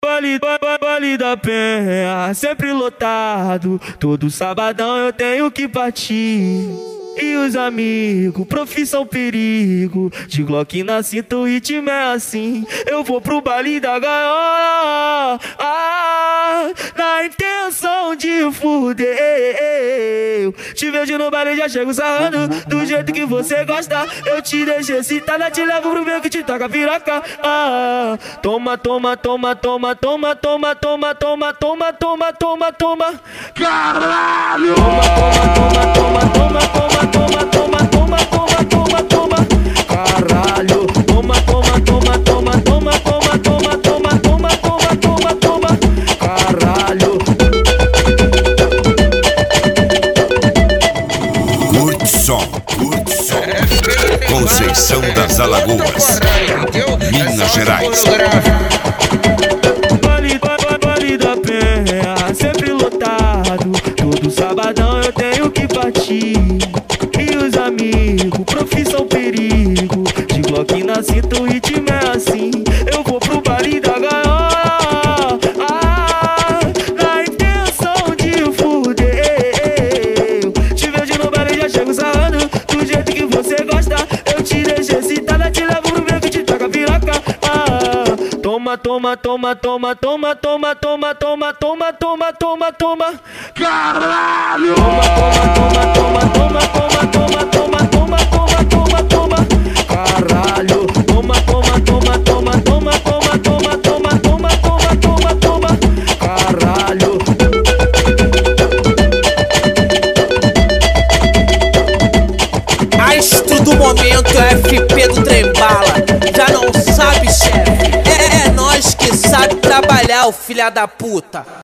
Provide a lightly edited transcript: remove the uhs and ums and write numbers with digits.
Vale da Penha, sempre lotado. Todo sabadão eu tenho que partir. E os amigos, profissão perigo. De Glock na cinta, o ritmo é assim. Eu vou pro baile da gaiola, na intenção de fuder. Te vejo no baile, já chego sarrando do jeito que você gosta. Eu te deixo excitada, te levo pro meio que te toca piroca. Toma, toma, toma, toma, toma, toma, toma, toma, toma, toma, toma, toma. Caralho! Toma, toma, toma, toma, toma, toma, toma, toma, toma, toma, toma. Caralho! Toma, toma, toma, toma, toma, toma, toma, toma, toma, toma, toma, toma. Caralho! Curte som. Conceição das Alagoas, Minas Gerais. Vale da Penha, sempre lotado. Todo sabadão eu tenho que partir. E os amigos, profissão perigo. De Glock na cinta, o ritmo é assim. Eu vou pro baile da gaiola, na intenção de fuder. Te vejo no baile, já chego sarrando do jeito que você gosta. Eu te deixo excitada, te levo pro meio que te toca piroca. Toma, toma, toma, toma, toma, toma, toma, toma, toma, toma, toma, toma. Caralho! Toma, toma, toma, toma, toma, toma, toma, toma, toma, toma, toma. Caralho! Toma, toma, toma, toma, toma, toma, toma, toma, toma, toma, toma, toma. Caralho! Astro do momento, FP do Trembala. Já não sabe, chefe? É nós que sabe trabalhar, o filha da puta.